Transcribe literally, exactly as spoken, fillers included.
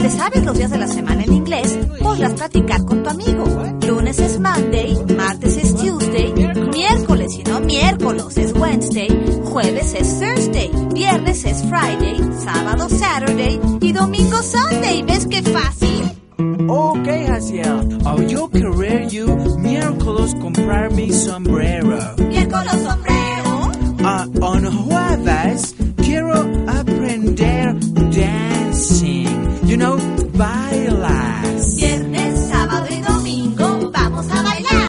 te sabes los días de la semana en inglés, podrás platicar con tu amigo. Lunes es Monday, martes es Tuesday, miércoles y no miércoles es Wednesday, jueves es Thursday, viernes es Friday, sábado Saturday y domingo Sunday. ¿Ves qué fácil? Ok, Haciel. Oh, yo querer you miércoles comprar mi sombrero. ¿Miércoles sombrero? Ah,